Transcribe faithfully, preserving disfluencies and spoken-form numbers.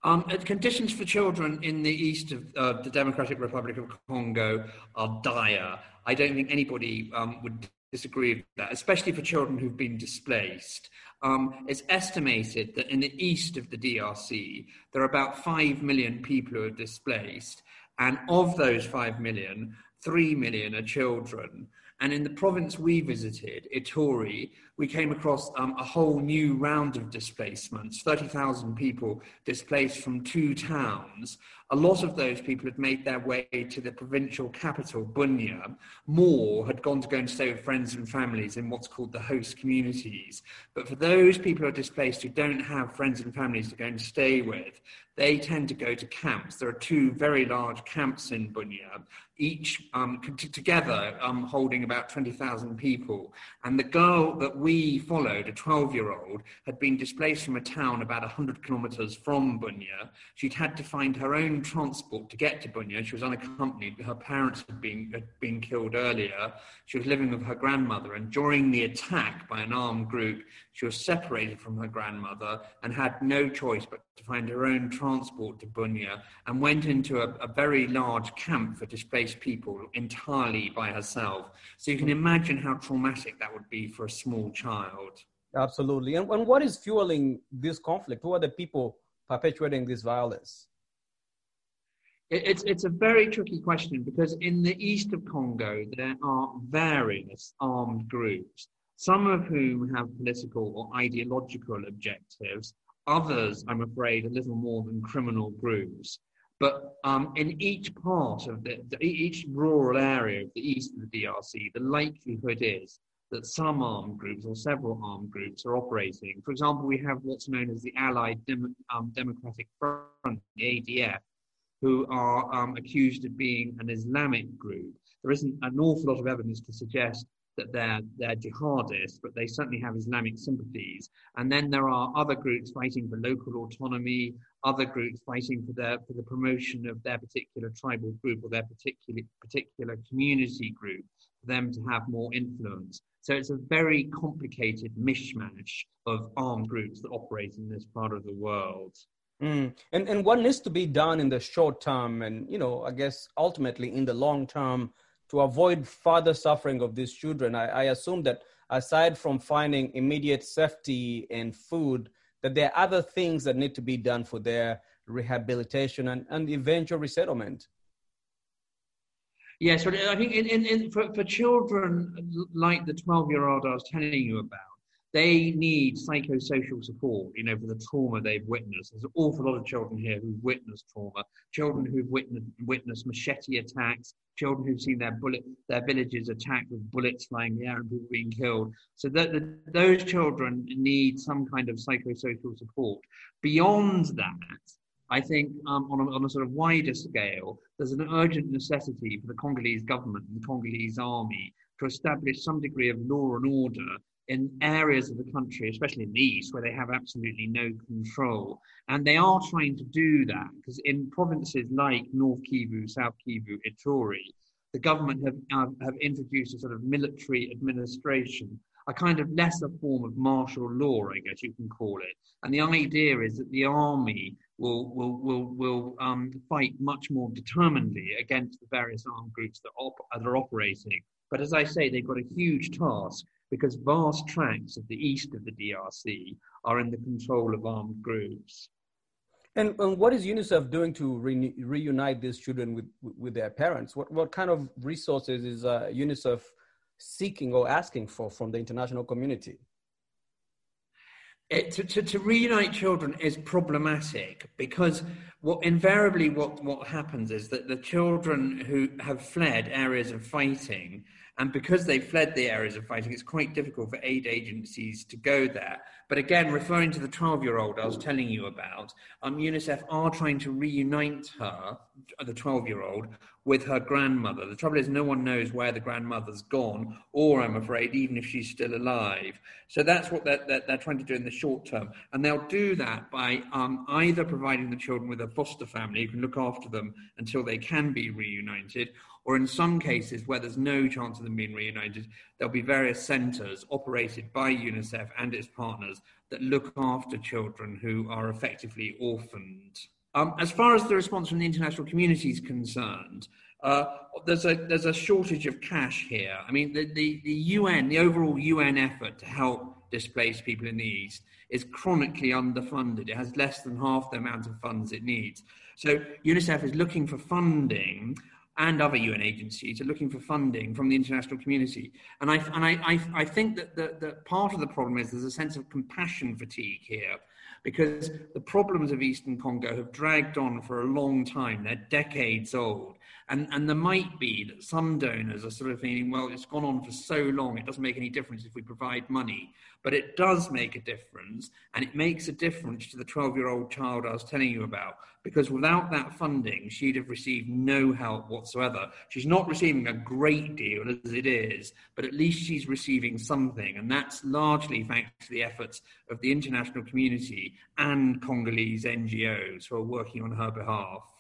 Um, uh, conditions for children in the east of uh, the Democratic Republic of Congo are dire. I don't think anybody um, would disagree with that, especially for children who've been displaced. Um, it's estimated that in the east of the D R C, there are about five million people who are displaced, and of those five million, three million are children. And in the province we visited, Ituri, we came across um, a whole new round of displacements, thirty thousand people displaced from two towns. A lot of those people had made their way to the provincial capital, Bunia. More had gone to go and stay with friends and families in what's called the host communities. But for those people who are displaced who don't have friends and families to go and stay with, they tend to go to camps. There are two very large camps in Bunia, each um, t- together um, holding about twenty thousand people. And the girl that we followed, a twelve-year-old, had been displaced from a town about one hundred kilometres from Bunia. She'd had to find her own transport to get to Bunia. She was unaccompanied. Her parents had been, had been killed earlier. She was living with her grandmother. And during the attack by an armed group, she was separated from her grandmother and had no choice but to find her own transport to Bunia, and went into a, a very large camp for displaced people entirely by herself. So you can imagine how traumatic that would be for a small child. Absolutely. And, and what is fueling this conflict? Who are the people perpetuating this violence? It, it's, it's a very tricky question, because in the east of Congo, there are various armed groups, some of whom have political or ideological objectives. Others, I'm afraid, a little more than criminal groups. But um, in each part of the, the, each rural area of the east of the D R C, the likelihood is that some armed groups or several armed groups are operating. For example, we have what's known as the Allied Dem- um, Democratic Front, the A D F, who are um, accused of being an Islamic group. There isn't an awful lot of evidence to suggest that they're, they're jihadists, but they certainly have Islamic sympathies. And then there are other groups fighting for local autonomy, other groups fighting for their for the promotion of their particular tribal group or their particular particular community group, for them to have more influence. So it's a very complicated mishmash of armed groups that operate in this part of the world. Mm. And and what needs to be done in the short term, and you know, I guess ultimately in the long term, to avoid further suffering of these children? I, I assume that aside from finding immediate safety and food, that there are other things that need to be done for their rehabilitation and, and eventual resettlement. Yes, yeah, so I think in, in, in, for, for children like the twelve-year-old I was telling you about, they need psychosocial support, you know, for the trauma they've witnessed. There's an awful lot of children here who've witnessed trauma, children who've witnessed, witnessed machete attacks, children who've seen their bullet, their villages attacked with bullets flying in the air and people being killed. So that the, those children need some kind of psychosocial support. Beyond that, I think um, on, a, on a sort of wider scale, there's an urgent necessity for the Congolese government and the Congolese army to establish some degree of law and order in areas of the country, especially in the east, where they have absolutely no control. And they are trying to do that, because in provinces like North Kivu, South Kivu, Ituri, the government have, uh, have introduced a sort of military administration, a kind of lesser form of martial law, I guess you can call it. And the idea is that the army will will will will um, fight much more determinedly against the various armed groups that, op- that are operating. But as I say, they've got a huge task, because vast tracts of the east of the D R C are in the control of armed groups. And, and what is UNICEF doing to re- reunite these children with, with their parents? What, what kind of resources is uh, UNICEF seeking or asking for from the international community? It, to, to, to reunite children is problematic, because what invariably what, what happens is that the children who have fled areas of fighting, and because they've fled the areas of fighting, it's quite difficult for aid agencies to go there. But again, referring to the twelve-year-old I was telling you about, um, UNICEF are trying to reunite her, the twelve-year-old, with her grandmother. The trouble is no one knows where the grandmother's gone, or I'm afraid, even if she's still alive. So that's what they're, they're, they're trying to do in the short term. And they'll do that by um, either providing the children with a foster family who can look after them until they can be reunited, or in some cases where there's no chance of them being reunited, there'll be various centres operated by UNICEF and its partners that look after children who are effectively orphaned. Um, as far as the response from the international community is concerned, uh, there's a there's a shortage of cash here. I mean, the, the, the U N, the overall U N effort to help displaced people in the East is chronically underfunded. It has less than half the amount of funds it needs. So UNICEF is looking for funding, and other U N agencies are looking for funding from the international community. And I, and I, I, I think that the, the part of the problem is there's a sense of compassion fatigue here, because the problems of Eastern Congo have dragged on for a long time. They're decades old. And, and there might be that some donors are sort of thinking, well, it's gone on for so long, it doesn't make any difference if we provide money. But it does make a difference, and it makes a difference to the twelve-year-old child I was telling you about, because without that funding, she'd have received no help whatsoever. She's not receiving a great deal as it is, but at least she's receiving something, and that's largely thanks to the efforts of the international community and Congolese N G Os who are working on her behalf.